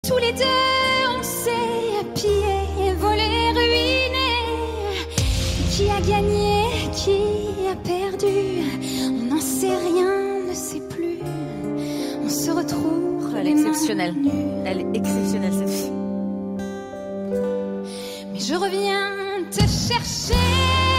Tous les deux, on s'est pillé, volé, ruiné. Qui a gagné, qui a perdu, on n'en sait rien, ne sait plus. On se retrouve. Elle est exceptionnelle. Elle est exceptionnelle, cette fille. Mais je reviens te chercher.